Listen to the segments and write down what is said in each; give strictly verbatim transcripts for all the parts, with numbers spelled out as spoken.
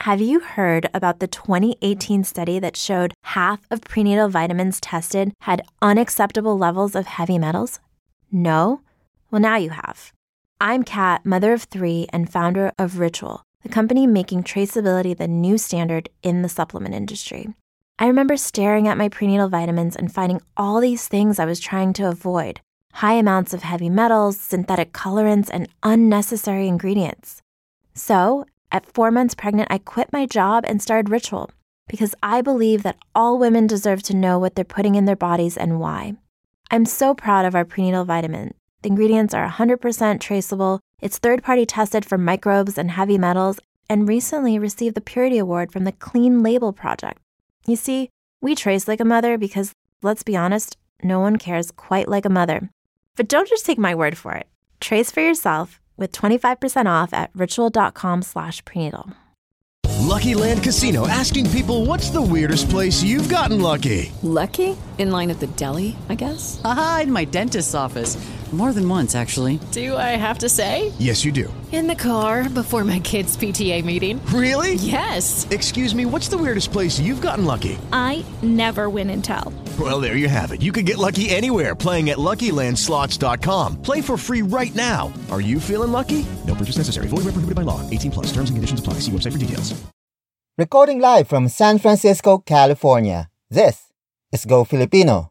Have you heard about the twenty eighteen study that showed half of prenatal vitamins tested had unacceptable levels of heavy metals? No? Well, now you have. I'm Kat, mother of three and founder of Ritual, the company making traceability the new standard in the supplement industry. I remember staring at my prenatal vitamins and finding all these things I was trying to avoid: high amounts of heavy metals, synthetic colorants, and unnecessary ingredients. So, at four months pregnant, I quit my job and started Ritual because I believe that all women deserve to know what they're putting in their bodies and why. I'm so proud of our prenatal vitamin. The ingredients are one hundred percent traceable, it's third-party tested for microbes and heavy metals, and recently received the Purity Award from the Clean Label Project. You see, we trace like a mother because, let's be honest, no one cares quite like a mother. But don't just take my word for it. Trace for yourself with twenty-five percent off at ritual.com slash prenatal. Lucky Land Casino, asking people, what's the weirdest place you've gotten lucky? Lucky? In line at the deli, I guess? Aha, in my dentist's office. More than once, actually. Do I have to say? Yes, you do. In the car before my kids' P T A meeting. Really? Yes. Excuse me, what's the weirdest place you've gotten lucky? I never win and tell. Well, there you have it. You can get lucky anywhere, playing at Lucky Land Slots dot com. Play for free right now. Are you feeling lucky? No purchase necessary. Void where prohibited by law. eighteen plus. Terms and conditions apply. See website for details. Recording live from San Francisco, California. This is Go Filipino.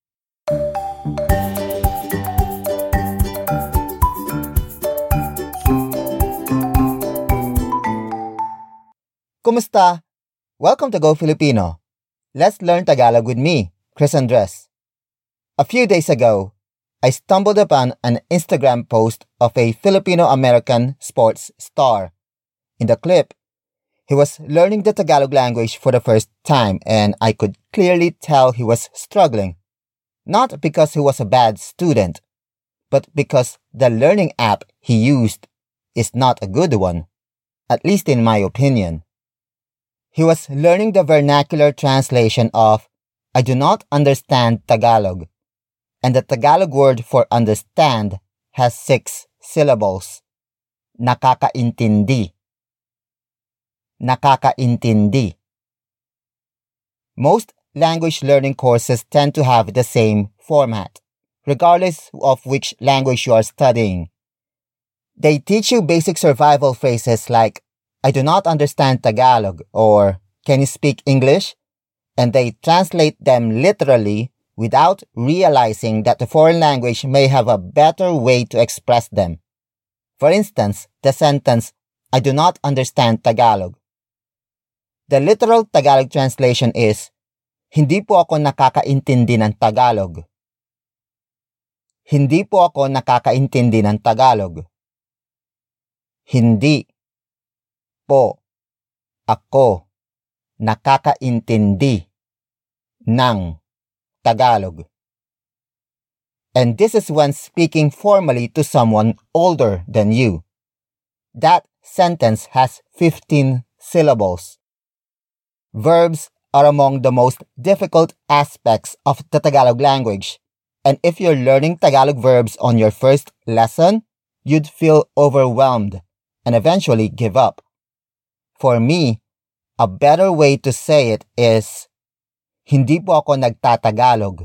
Kumusta? Welcome to Go Filipino. Let's learn Tagalog with me, Chris Andres. A few days ago, I stumbled upon an Instagram post of a Filipino-American sports star. In the clip, he was learning the Tagalog language for the first time, and I could clearly tell he was struggling. Not because he was a bad student, but because the learning app he used is not a good one, at least in my opinion. He was learning the vernacular translation of I do not understand Tagalog, and the Tagalog word for understand has six syllables. Nakakaintindi. Nakakaintindi. Most language learning courses tend to have the same format, regardless of which language you are studying. They teach you basic survival phrases like, I do not understand Tagalog, or can you speak English? And they translate them literally without realizing that the foreign language may have a better way to express them. For instance, the sentence, I do not understand Tagalog. The literal Tagalog translation is, Hindi po ako nakakaintindi ng Tagalog. Hindi po ako nakakaintindi ng Tagalog. Hindi po ako nakakaintindi ng Tagalog. And this is when speaking formally to someone older than you. That sentence has fifteen syllables. Verbs are among the most difficult aspects of the Tagalog language. And if you're learning Tagalog verbs on your first lesson, you'd feel overwhelmed and eventually give up. For me, a better way to say it is, Hindi po ako nagtatagalog.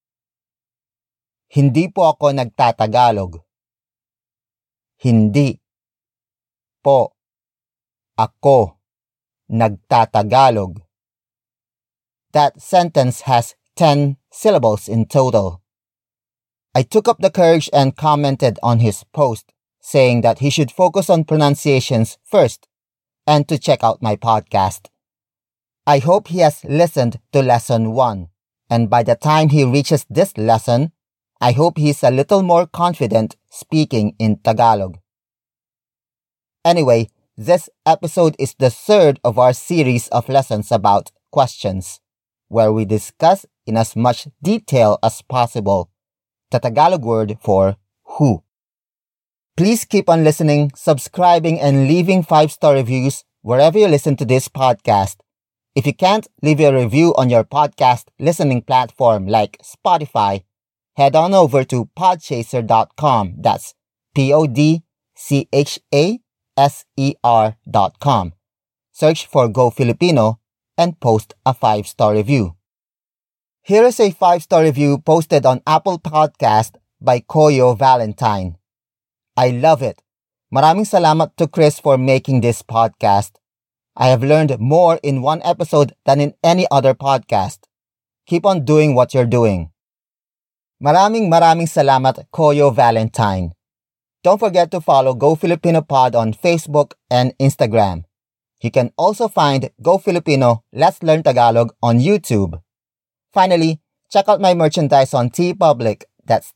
Hindi po ako nagtatagalog. Hindi po ako nagtatagalog. That sentence has ten syllables in total. I took up the courage and commented on his post, saying that he should focus on pronunciations first and to check out my podcast. I hope he has listened to lesson one, and by the time he reaches this lesson, I hope he's a little more confident speaking in Tagalog. Anyway, this episode is the third of our series of lessons about questions, where we discuss in as much detail as possible the Tagalog word for who. Please keep on listening, subscribing, and leaving five-star reviews wherever you listen to this podcast. If you can't leave a review on your podcast listening platform like Spotify, head on over to podchaser dot com. That's P O D C H A S E R dot com. search for Go Filipino, and post a five-star review. Here is a five-star review posted on Apple Podcast by Koyo Valentine. I love it. Maraming salamat to Chris for making this podcast. I have learned more in one episode than in any other podcast. Keep on doing what you're doing. Maraming maraming salamat, Koyo Valentine. Don't forget to follow Go Filipino Pod on Facebook and Instagram. You can also find Go Filipino Let's Learn Tagalog on YouTube. Finally, check out my merchandise on TeePublic. That's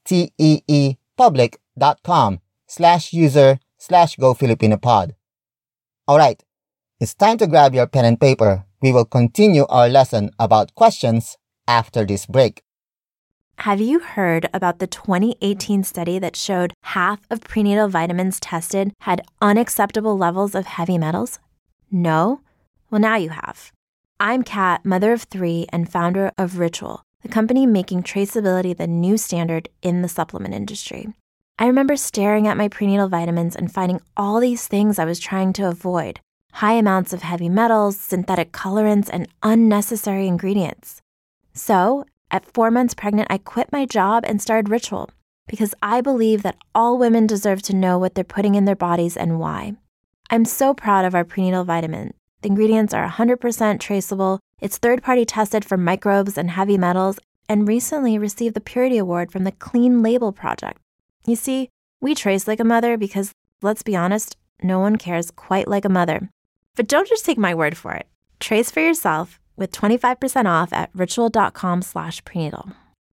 T-E-E-public.com slash user slash Go Filipino Pod. Alright, it's time to grab your pen and paper. We will continue our lesson about questions after this break. Have you heard about the twenty eighteen study that showed half of prenatal vitamins tested had unacceptable levels of heavy metals? No? Well, now you have. I'm Kat, mother of three and founder of Ritual, the company making traceability the new standard in the supplement industry. I remember staring at my prenatal vitamins and finding all these things I was trying to avoid. High amounts of heavy metals, synthetic colorants, and unnecessary ingredients. So, at four months pregnant, I quit my job and started Ritual because I believe that all women deserve to know what they're putting in their bodies and why. I'm so proud of our prenatal vitamin. The ingredients are one hundred percent traceable, it's third-party tested for microbes and heavy metals, and recently received the Purity Award from the Clean Label Project. You see, we trace like a mother because, let's be honest, no one cares quite like a mother. But don't just take my word for it. Trace for yourself with twenty-five percent off at ritual.com slash prenatal.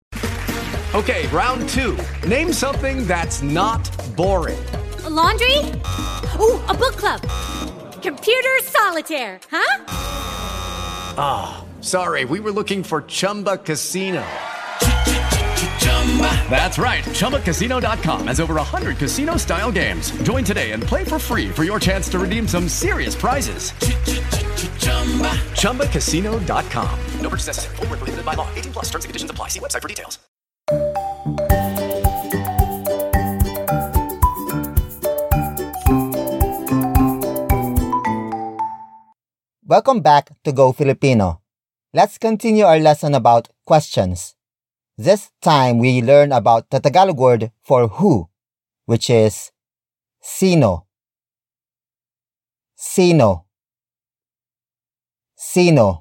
Okay, round two. Name something that's not boring. A laundry? Ooh, a book club. Computer solitaire, huh? Ah, oh, sorry, we were looking for Chumba Casino. That's right, Chumba Casino dot com has over one hundred casino-style games. Join today and play for free for your chance to redeem some serious prizes. Chumba Casino dot com. No purchase necessary. Void where prohibited by law. eighteen plus terms and conditions apply. See website for details. Welcome back to Go Filipino. Let's continue our lesson about questions. This time we learn about the Tagalog word for who, which is sino. Sino. Sino.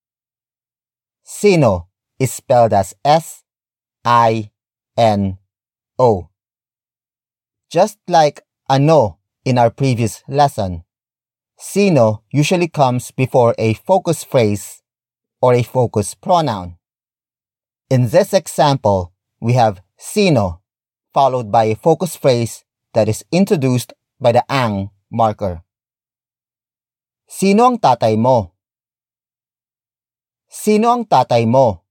Sino is spelled as S I N O. Just like ano in our previous lesson, sino usually comes before a focus phrase or a focus pronoun. In this example, we have sino followed by a focus phrase that is introduced by the ang marker. Sino ang tatay mo? Sino ang tatay mo?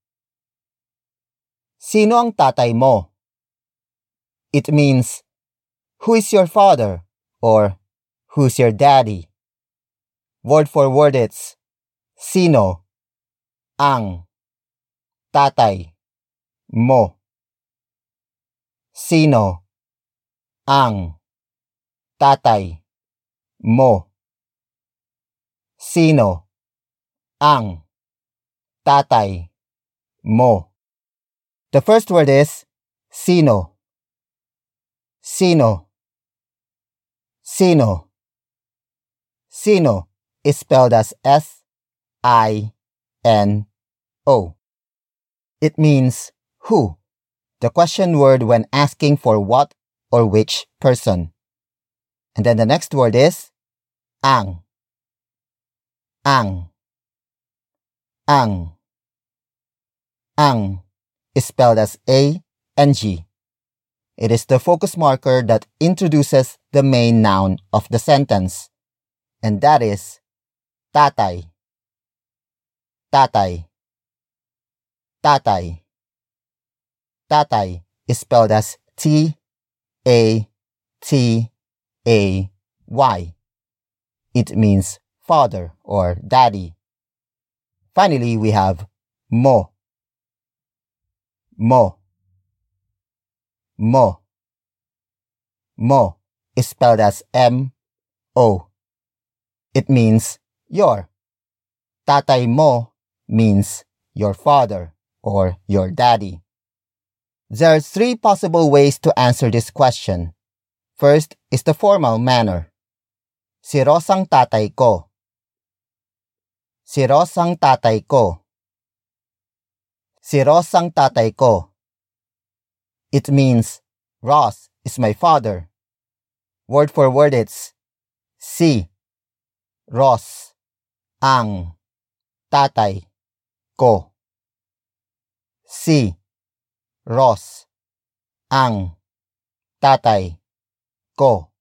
Sino ang tatay mo? It means, who is your father? Or, who's your daddy? Word for word it's, sino, ang, tatay, mo. Sino, ang, tatay, mo. Sino, ang, tatay, mo. The first word is sino. Sino. Sino. Sino is spelled as S I N O. It means who, the question word when asking for what or which person. And then the next word is ang. Ang. Ang. Ang is spelled as A N G. It is the focus marker that introduces the main noun of the sentence, and that is tatay. Tatay. Tatay. Tatay is spelled as T A T A Y. It means father or daddy. Finally, we have mo. Mo. Mo. Mo is spelled as M O. It means your. Tatay mo means your father or your daddy. There are three possible ways to answer this question. First is the formal manner. Si Ross ang tatay ko. Si Ross ang tatay ko. Si Ross ang tatay ko. It means Ross is my father. Word for word it's si Ross ang tatay ko. Si Ross ang tatay ko.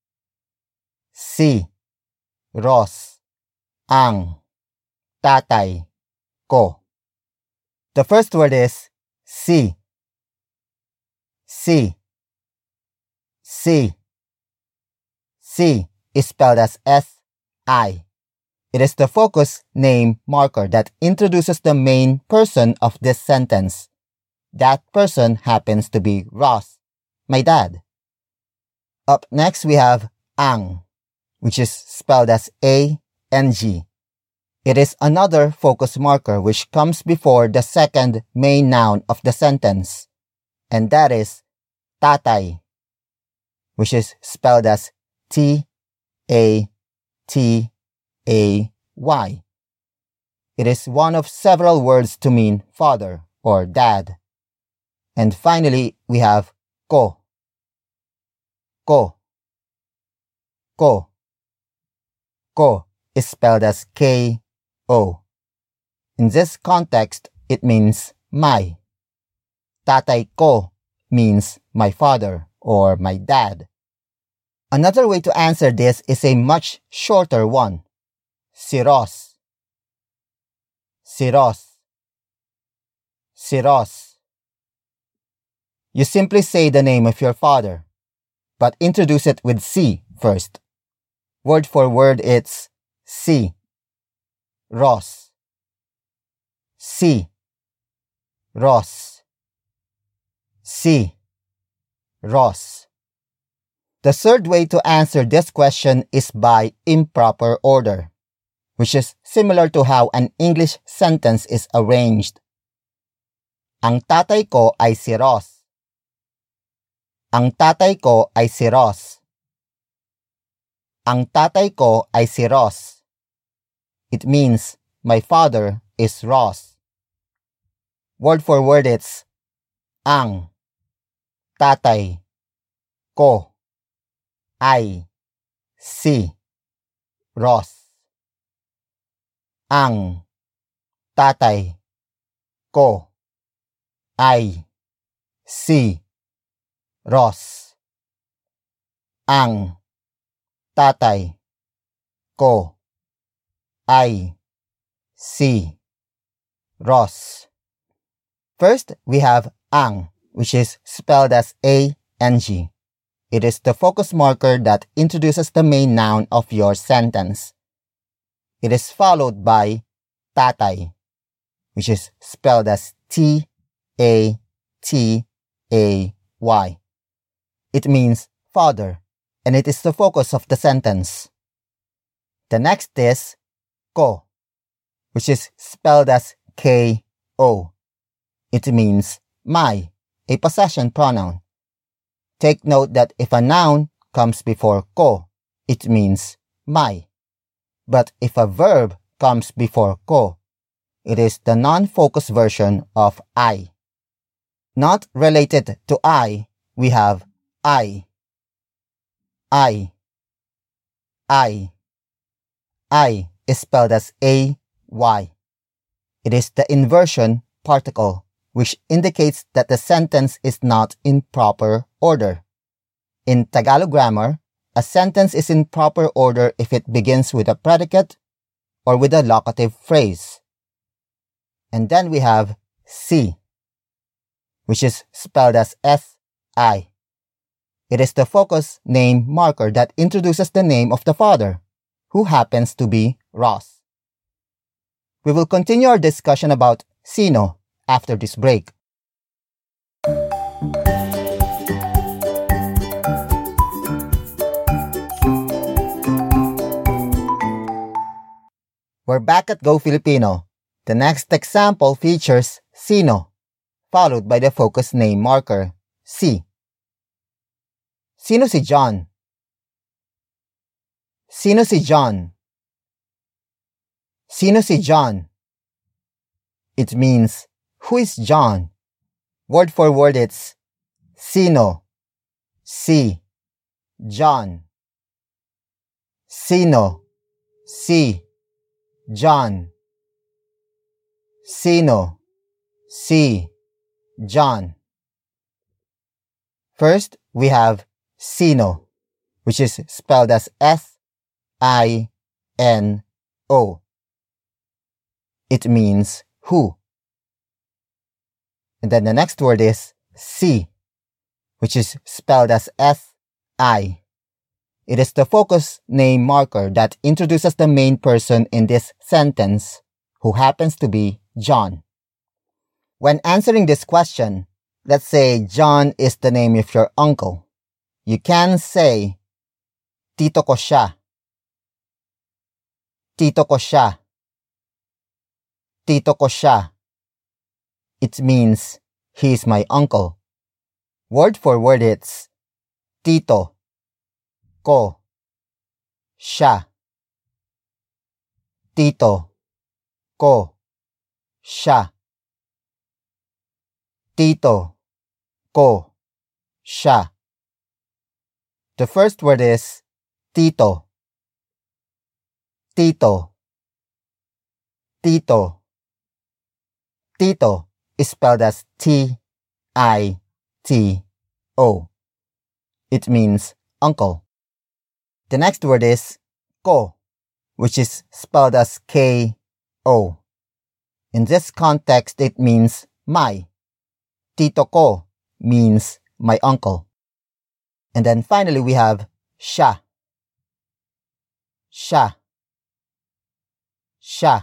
Si Ross ang tatay ko. The first word is si. Si. Si. Si is spelled as S I. It is the focus name marker that introduces the main person of this sentence. That person happens to be Ross, my dad. Up next we have ang, which is spelled as A N G. It is another focus marker which comes before the second main noun of the sentence, and that is tatay, which is spelled as T A T A Y. It is one of several words to mean father or dad. And finally, we have ko. Ko. Ko. Ko is spelled as K O. In this context, it means my. Tatay ko means my father or my dad. Another way to answer this is a much shorter one. Si Ross. Si Ross. Si Ross. You simply say the name of your father, but introduce it with si first. Word for word it's si Ross. Si Ross. Si Ross. The third way to answer this question is by improper order, which is similar to how an English sentence is arranged. Ang tatay ko ay si Ross. Ang tatay ko ay si Ross. Ang tatay ko ay si Ross. It means my father is Ross. Word for word it's ang tatay ko ay si Ross. Ang tatay ko ay si Ross. Ang tatay ko ay si Ross. First, we have ang, which is spelled as A N G. It is the focus marker that introduces the main noun of your sentence. It is followed by tatay, which is spelled as T A T A Y. It means father, and it is the focus of the sentence. The next is ko, which is spelled as K O. It means my, a possession pronoun. Take note that if a noun comes before ko, it means my. But if a verb comes before ko, it is the non-focus version of I. Not related to I, we have I. I. I. I is spelled as A Y. It is the inversion particle, which indicates that the sentence is not in proper order. In Tagalog grammar, a sentence is in proper order if it begins with a predicate or with a locative phrase. And then we have si, which is spelled as S I. It is the focus name marker that introduces the name of the father, who happens to be Ross. We will continue our discussion about sino after this break. We're back at Go Filipino. The next example features sino, followed by the focus name marker, si. Sino si John? Sino si John? Sino si John? It means, who is John? Word for word it's sino, si, John. Sino, si, John. Sino, si, John. First, we have sino, which is spelled as S I N O. It means who. And then the next word is si, which is spelled as S I. It is the focus name marker that introduces the main person in this sentence, who happens to be John. When answering this question, let's say John is the name of your uncle. You can say, Tito ko siya. Tito ko siya. Tito ko siya. It means, he is my uncle. Word for word it's, Tito, ko, siya. Tito, ko, siya. Tito, ko, siya. The first word is Tito. Tito. Tito. Tito is spelled as T I T O. It means uncle. The next word is ko, which is spelled as K O. In this context, it means my. Tito ko means my uncle. And then finally, we have siya. Siya. Siya.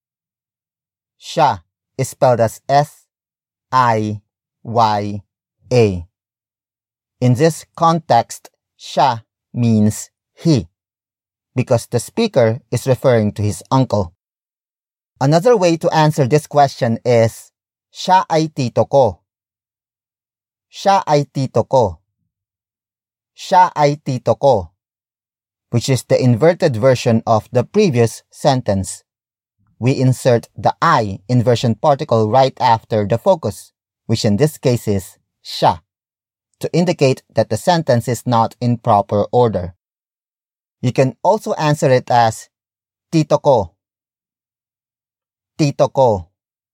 Siya is spelled as S I Y A. In this context, siya means he, because the speaker is referring to his uncle. Another way to answer this question is, siya ay tito ko. Siya ay tito ko. Siya ay tito ko, which is the inverted version of the previous sentence. We insert the I inversion particle right after the focus, which in this case is siya, to indicate that the sentence is not in proper order. You can also answer it as tito ko. Tito ko.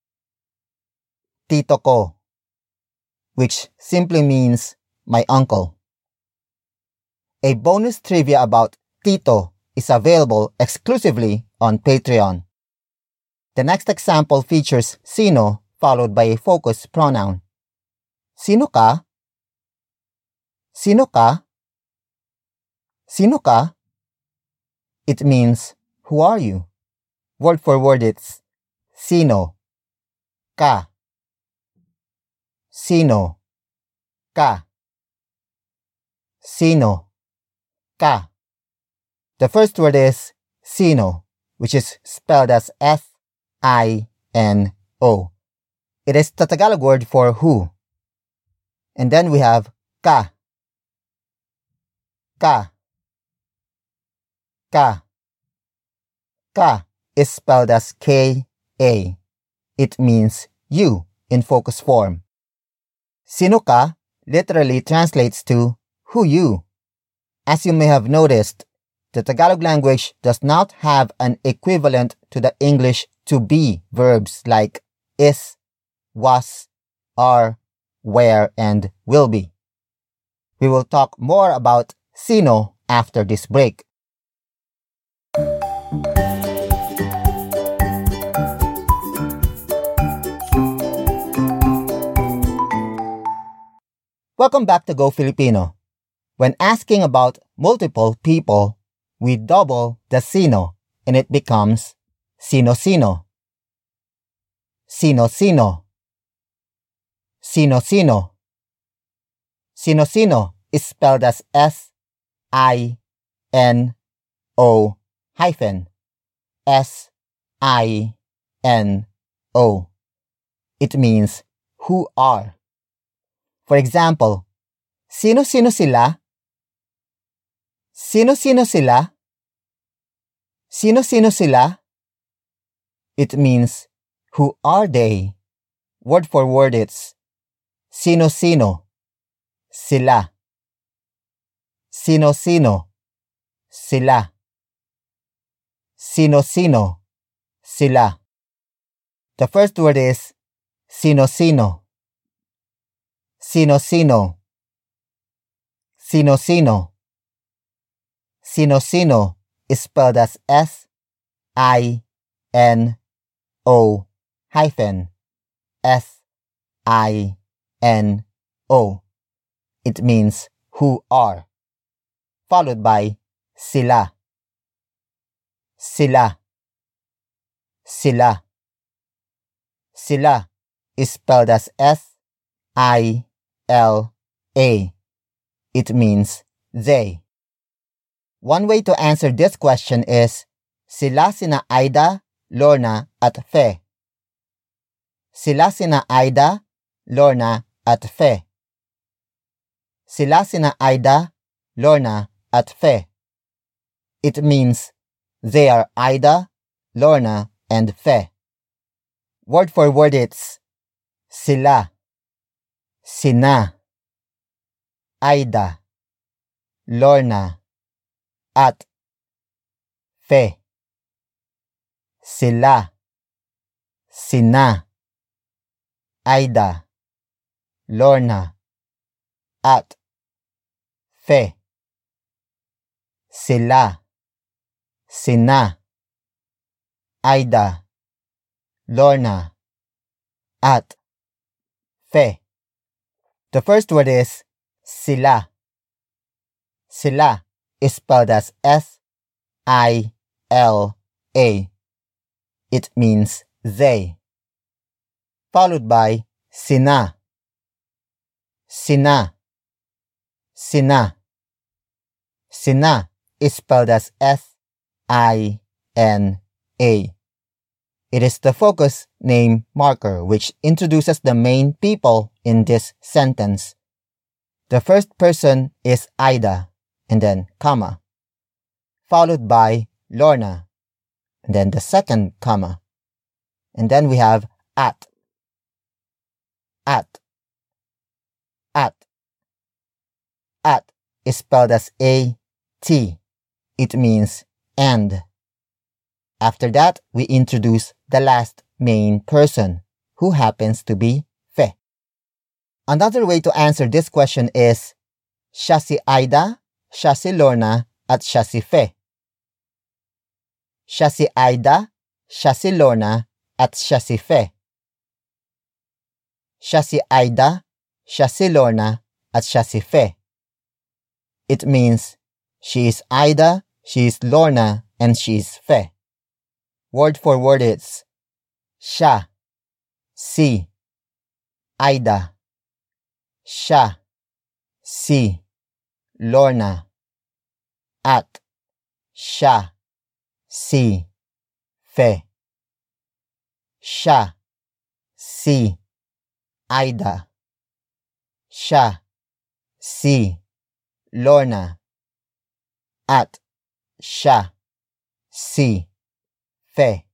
Tito ko, which simply means my uncle. A bonus trivia about Tito is available exclusively on Patreon. The next example features sino followed by a focus pronoun. Sino ka? Sino ka? Sino ka? It means, who are you? Word for word it's sino ka. Sino ka. Sino ka. The first word is sino, which is spelled as S I N O. It is the Tagalog word for who. And then we have ka. Ka. Ka. Ka is spelled as K A. It means you in focus form. Sino ka literally translates to who you. As you may have noticed, the Tagalog language does not have an equivalent to the English to be verbs like is, was, are, were, and will be. We will talk more about sino after this break. Welcome back to Go Filipino. When asking about multiple people, we double the sino and it becomes sino-sino. Sino-sino. Sino-sino. Sino-sino is spelled as S I N O hyphen S I N O. It means who are. For example, sino-sino sila? Sino-sino sila? Sino-sino sila? It means who are they? Word for word it's sino-sino, sila. Sino-sino, sila. Sino-sino, sila. The first word is sino-sino. Sino-sino. Sino-sino. Sino-sino is spelled as S I N O hyphen S I N O. It means who are. Followed by sila. Sila. Sila. Sila is spelled as S I L A. It means they. One way to answer this question is sila sina Aida, Lorna, at Fe. Sila sina Aida, Lorna, at Fe. Sila sina Aida, Lorna, at Fe. It means they are Aida, Lorna, and Fe. Word for word it's sila, sina, Aida, Lorna, at Fe. Sila, sina, Aida, Lorna, at Fe. Sila, sina, Aida, Lorna, at Fe. The first word is sila. Sila is spelled as S I L A. It means they. Followed by sina. Sina. Sina. Sina is spelled as S I N A. It is the focus name marker which introduces the main people in this sentence. The first person is Aida, and then comma, followed by Lorna, and then the second comma, and then we have at, at, at. At is spelled as A T. It means and. After that, we introduce the last main person, who happens to be Fe. Another way to answer this question is siya si Aida, siya si Lorna, at siya si Fe. Siya si Aida, siya si Lorna, at siya si Fe. Siya si Aida, siya si Lorna, at siya si Fe. It means she is Aida, she is Lorna, and she is Fe. Word for word it's siya, si, Aida, siya, si, Lorna, at, siya, si, Fe. Siya, si, Aida, siya, si, Lorna, at, siya, si, Fe.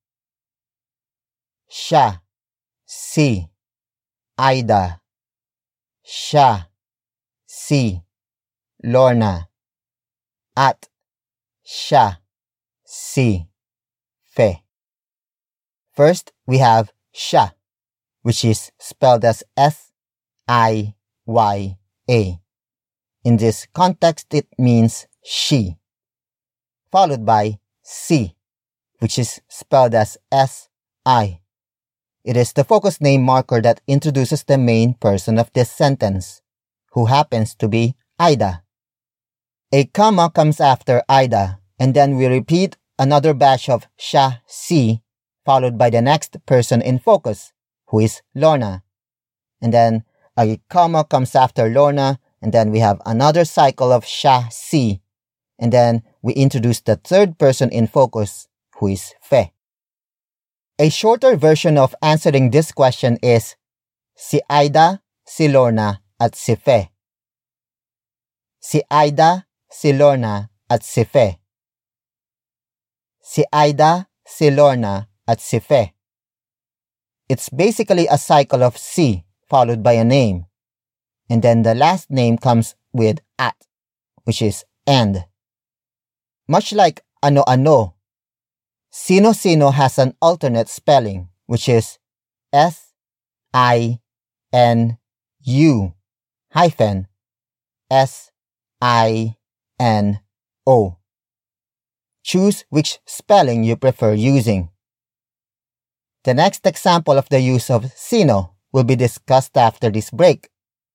Siya, si, Aida, siya, si, Lorna, at, siya, si, Fe. First, we have siya, which is spelled as S I Y A. In this context, it means she. Followed by si, which is spelled as S I. It is the focus name marker that introduces the main person of this sentence, who happens to be Aida. A comma comes after Aida, and then we repeat another batch of siya, si, followed by the next person in focus, who is Lorna. And then a comma comes after Lorna, and then we have another cycle of siya, si, and then we introduce the third person in focus, who is Fe. A shorter version of answering this question is si Aida, si Lorna, at si Fe. Si Aida, si Lorna, at si Fe. Si Aida, si Lorna, at si Fe. It's basically a cycle of si followed by a name. And then the last name comes with at, which is and. Much like ano-ano, sino-sino has an alternate spelling, which is S I N U hyphen S I N O. Choose which spelling you prefer using. The next example of the use of sino will be discussed after this break.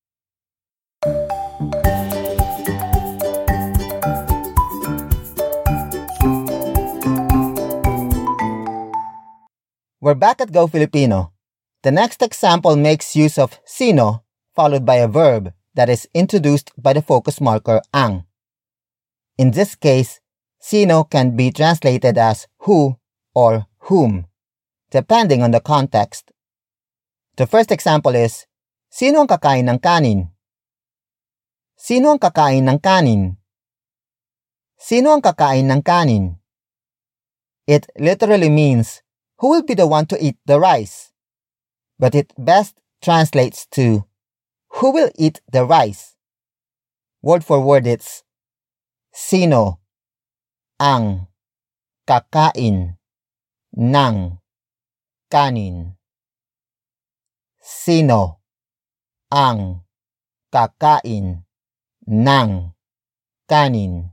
We're back at Go Filipino. The next example makes use of sino followed by a verb that is introduced by the focus marker ang. In this case, sino can be translated as who or whom, depending on the context. The first example is, sino ang kakain ng kanin? Sino ang kakain ng kanin? Sino ang kakain ng kanin? It literally means, who will be the one to eat the rice? But it best translates to, who will eat the rice? Word for word it's, sino ang kakain ng kanin? Sino ang kakain ng kanin?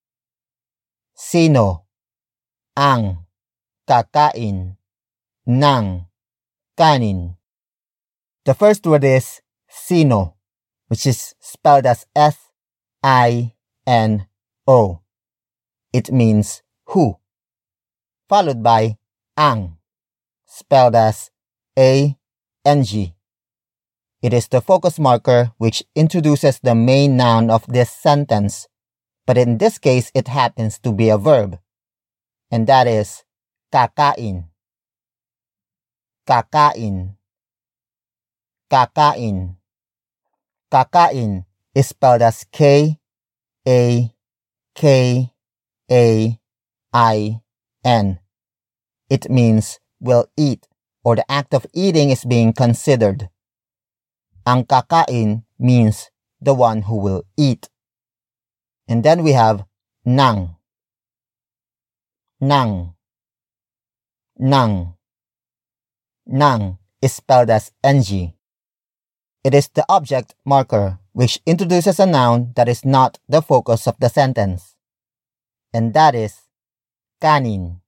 Sino ang kakain ng kanin? The first word is sino, which is spelled as S I N O. It means who, followed by ang, spelled as A N G. It is the focus marker which introduces the main noun of this sentence, but in this case it happens to be a verb, and that is kakain. Kakain. Kakain. Kakain is spelled as K A K A I N. It means will eat, or the act of eating is being considered. Ang kakain means the one who will eat. And then we have nang. Nang. Nang. Nang is spelled as N G. It is the object marker which introduces a noun that is not the focus of the sentence. And that is kanin.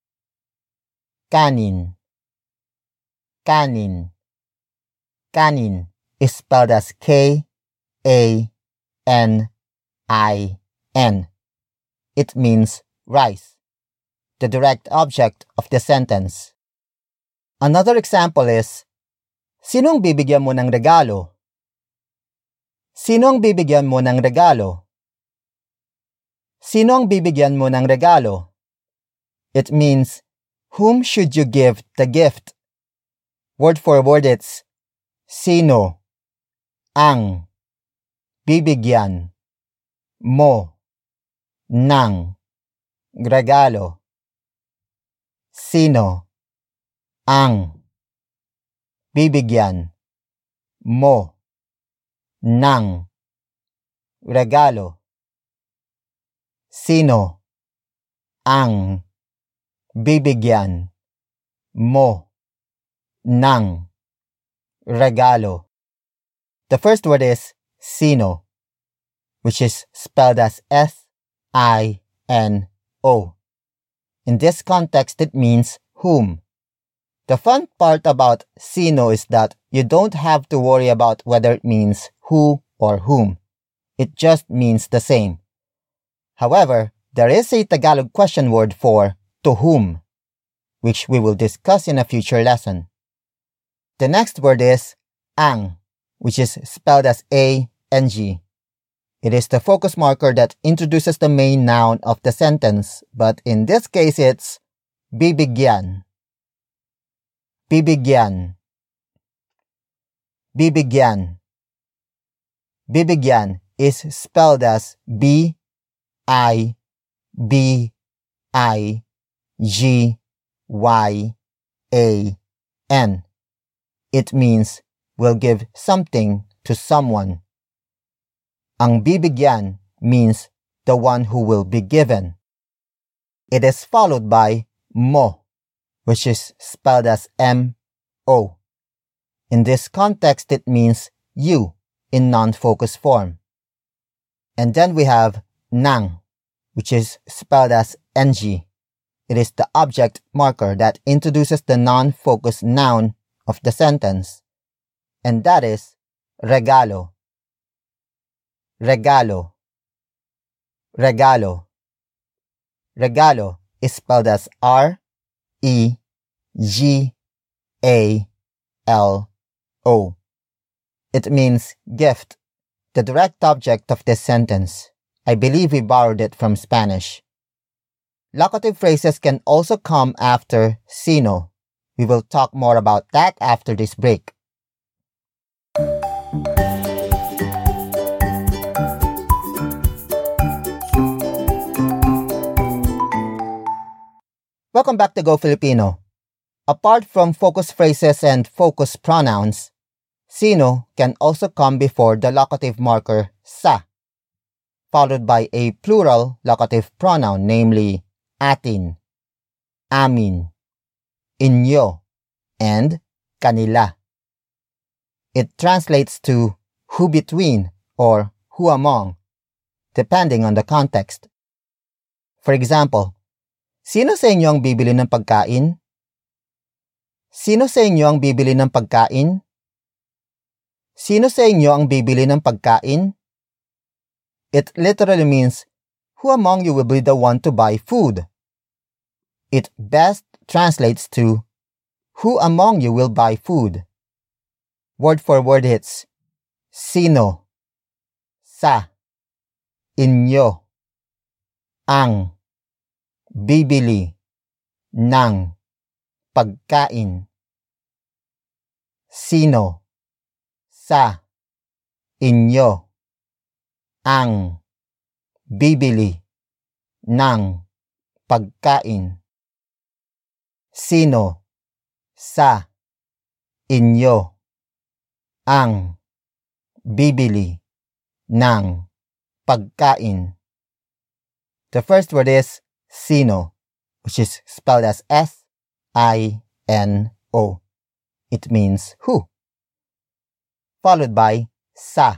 Kanin. Kanin. Kanin is spelled as K A N I N. It means rice, the direct object of the sentence. Another example is, sinong bibigyan mo ng regalo? Sinong bibigyan mo ng regalo? Sinong bibigyan mo ng regalo? It means, whom should you give the gift? Word for word it's, sino ang bibigyan mo ng regalo? Sino ang bibigyan mo ng regalo? Sino ang bibigyan mo ng regalo? The first word is sino, which is spelled as S I N O. In this context, it means whom. The fun part about sino is that you don't have to worry about whether it means who or whom. It just means the same. However, there is a Tagalog question word for to whom, which we will discuss in a future lesson. The next word is ang, which is spelled as A N G. It is the focus marker that introduces the main noun of the sentence, but in this case it's bibigyan. Bibigyan. Bibigyan. Bibigyan is spelled as B I B I G Y A N. It means will give something to someone. Ang bibigyan means the one who will be given. It is followed by mo, which is spelled as M O. In this context, it means you in non-focus form. And then we have nang, which is spelled as N G. It is the object marker that introduces the non-focus noun of the sentence. And that is regalo. Regalo. Regalo. Regalo is spelled as R E G A L O. It means gift, the direct object of this sentence. I believe we borrowed it from Spanish. Locative phrases can also come after sino. We will talk more about that after this break. Welcome back to Go Filipino. Apart from focus phrases and focus pronouns, sino can also come before the locative marker sa, followed by a plural locative pronoun, namely atin, amin, inyo, and kanila. It translates to who between or who among, depending on the context. For example, sino sa inyo ang bibili ng pagkain? Sino sa inyo ang bibili ng pagkain? Sino sa inyo ang bibili ng pagkain? It literally means, who among you will be the one to buy food? It best translates to, who among you will buy food? Word for word hits, sino, sa, inyo, ang, bibili, ng, pagkain. Sino, sa, inyo, ang, bibili, ng, pagkain. Sino, sa, inyo, ang, bibili, ng, pagkain. The first word is sino, which is spelled as S I N O. It means who. Followed by sa.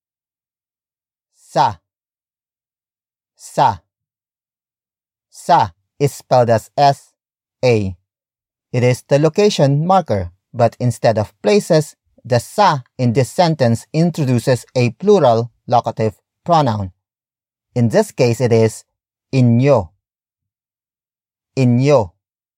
Sa. Sa. Sa is spelled as S A. It is the location marker, but instead of places, the sa in this sentence introduces a plural locative pronoun. In this case, it is inyo. Inyo.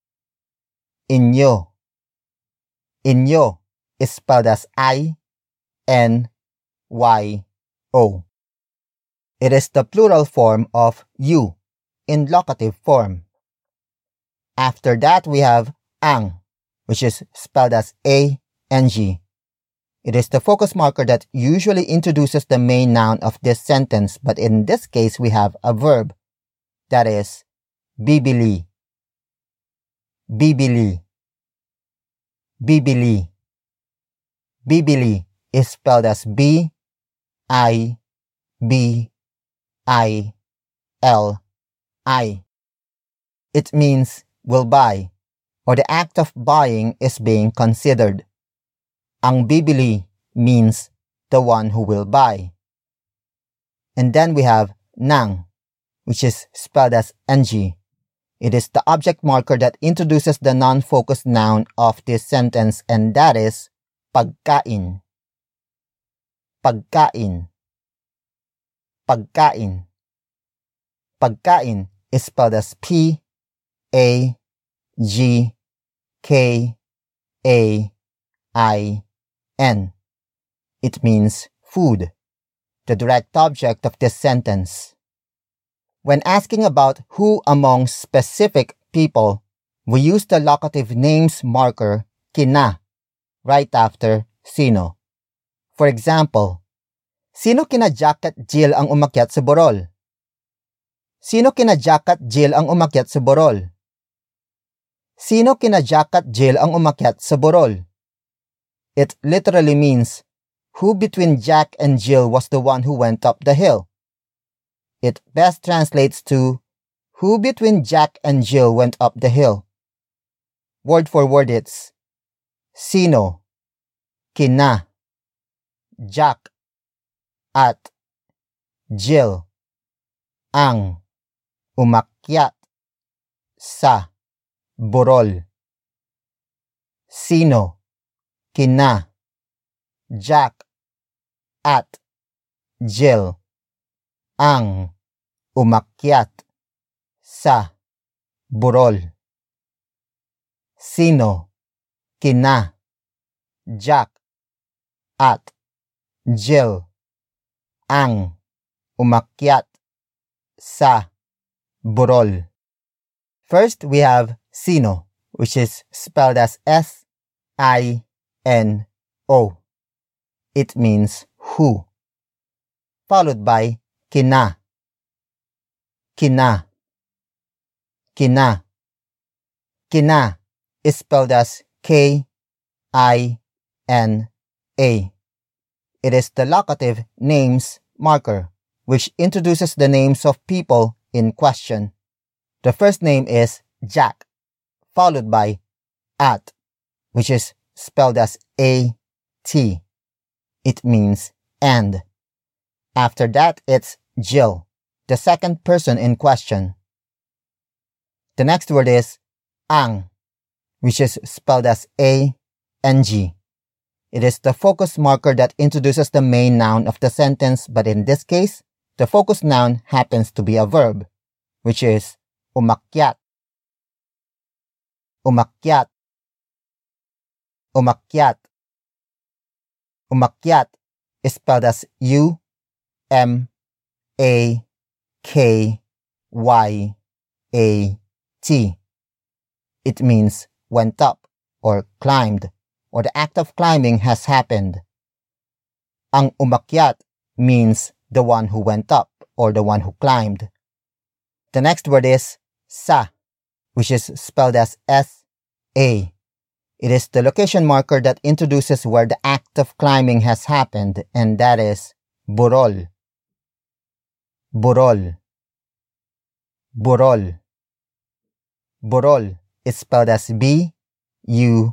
Inyo. Inyo is spelled as I N Y O. It is the plural form of you in locative form. After that, we have ang, which is spelled as A N G. It is the focus marker that usually introduces the main noun of this sentence, but in this case, we have a verb. That is, bibili. Bibili. Bibili. Bibili is spelled as B I B I L I. It means will buy, or the act of buying is being considered. Ang bibili means the one who will buy. And then we have nang, which is spelled as N G. It is the object marker that introduces the non-focused noun of this sentence, and that is pagkain. Pagkain. Pagkain. Pagkain is spelled as P A G K A I N. It means food, the direct object of this sentence. When asking about who among specific people, we use the locative names marker kina right after sino. For example, sino kina Jack at Jill ang umakyat sa burol? Sino kina Jack at Jill ang umakyat sa burol? Sino kina Jack at Jill ang umakyat sa burol? It literally means, who between Jack and Jill was the one who went up the hill? It best translates to, who between Jack and Jill went up the hill? Word for word it's, sino, kina, Jack, at, Jill, ang, umakyat, sa, burol. Sino, kina, Jack, at, Jill, ang, umakyat, sa, burol. Sino, kina, Jack, at, Jill, ang, umakyat, sa, burol. First, we have sino, which is spelled as S I N O. It means who. Followed by kina. Kina. Kina. Kina is spelled as K I N A. It is the locative names marker, which introduces the names of people in question. The first name is Jack, followed by at, which is spelled as A T. It means and. After that, it's Jill, the second person in question. The next word is ang, which is spelled as A N G. It is the focus marker that introduces the main noun of the sentence, but in this case, the focus noun happens to be a verb, which is umakyat. Umakyat. Umakyat. Umakyat is spelled as U M A K Y A T. It means went up or climbed, or the act of climbing has happened. Ang umakyat means the one who went up or the one who climbed. The next word is sa, which is spelled as S A. It is the location marker that introduces where the act of climbing has happened, and that is burol. Burol. Burol. Burol is spelled as B U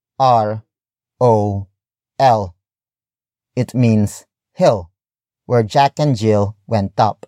R O L. It means hill, where Jack and Jill went up.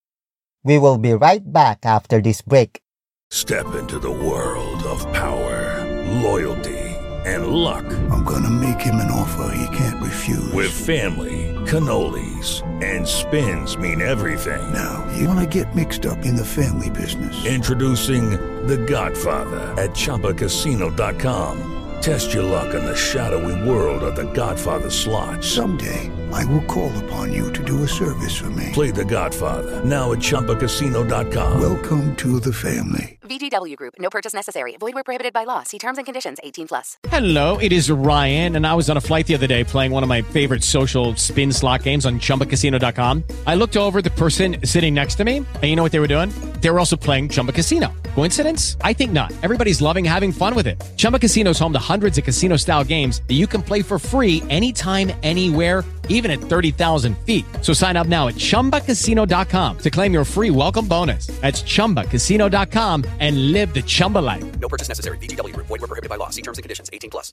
We will be right back after this break. Step into the world of power, loyalty, and luck. I'm gonna make him an offer he can't refuse. With family, cannolis, and spins mean everything. Now, you wanna get mixed up in the family business. Introducing The Godfather at Chumba Casino dot com. Test your luck in the shadowy world of The Godfather slot. Someday, I will call upon you to do a service for me. Play The Godfather, now at Chumba Casino dot com. Welcome to the family. V G W Group. No purchase necessary. Void where prohibited by law. See terms and conditions. eighteen plus. Hello, it is Ryan, and I was on a flight the other day playing one of my favorite social spin slot games on Chumba Casino dot com. I looked over at the person sitting next to me, and you know what they were doing? They were also playing Chumba Casino. Coincidence? I think not. Everybody's loving having fun with it. Chumba Casino is home to hundreds of casino-style games that you can play for free anytime, anywhere, even at thirty thousand feet. So sign up now at Chumba Casino dot com to claim your free welcome bonus. That's Chumba Casino dot com and live the Chumba life. No purchase necessary. V G W Group. Void where prohibited by law. See terms and conditions. eighteen plus.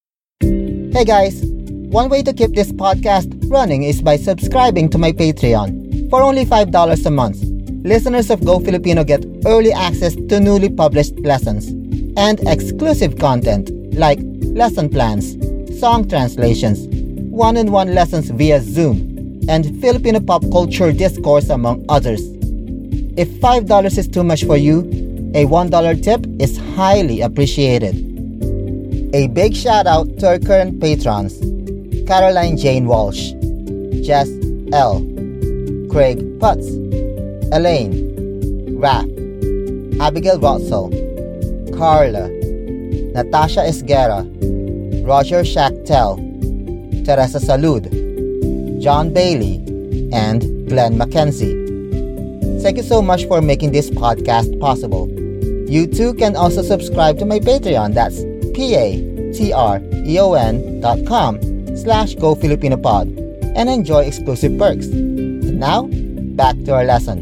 Hey guys, one way to keep this podcast running is by subscribing to my Patreon. For only five dollars a month, listeners of Go Filipino get early access to newly published lessons and exclusive content like lesson plans, song translations, one-on-one lessons via Zoom, and Filipino pop culture discourse, among others. If five dollars is too much for you, a one dollar tip is highly appreciated. A big shout out to our current patrons: Caroline Jane Walsh, Jess L, Craig Putz, Elaine, Raph, Abigail Russell, Carla, Natasha Esguerra, Roger Schachtel, Teresa Salud, John Bailey, and Glenn Mackenzie. Thank you so much for making this podcast possible. You too can also subscribe to my Patreon. That's p-a-t-r-e-o-n dot com slash go Filipino pod and enjoy exclusive perks. And now, back to our lesson.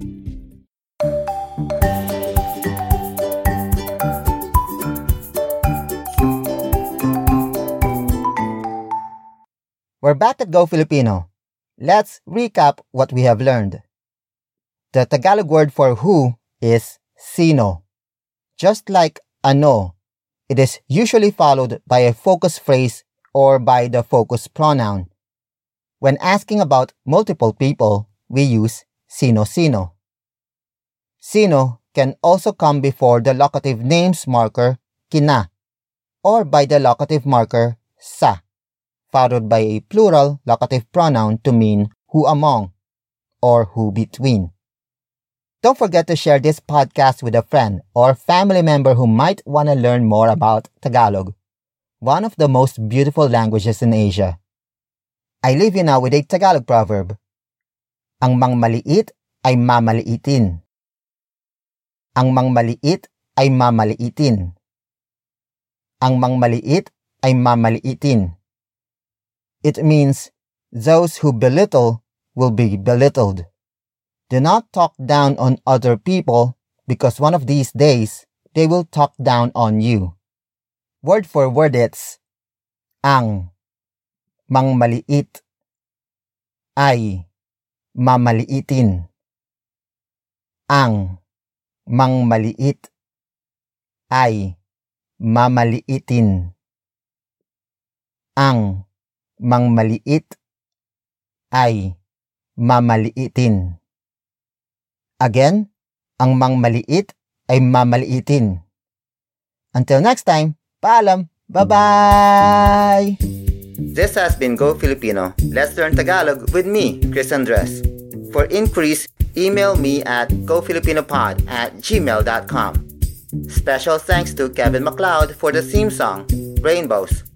We're back at Go Filipino. Let's recap what we have learned. The Tagalog word for who is sino. Just like ano, it is usually followed by a focus phrase or by the focus pronoun. When asking about multiple people, we use sino-sino. Sino can also come before the locative names marker kina or by the locative marker sa, followed by a plural locative pronoun to mean who among or who between. Don't forget to share this podcast with a friend or family member who might want to learn more about Tagalog, one of the most beautiful languages in Asia. I leave you now with a Tagalog proverb. Ang mangmaliit ay mamaliitin. Ang mangmaliit ay mamaliitin. Ang mangmaliit ay mamaliitin. It means those who belittle will be belittled. Do not talk down on other people because one of these days they will talk down on you. Word for word it's ang mangmaliit ay mamaliitin. Ang mangmaliit ay mamaliitin. Ang mangmaliit ay mamaliitin. Again, ang mangmaliit ay mamaliitin. Until next time, paalam. Bye-bye! This has been Go Filipino. Let's learn Tagalog with me, Chris Andres. For inquiries, email me at go filipino pod at gmail dot com. Special thanks to Kevin MacLeod for the theme song, Rainbows.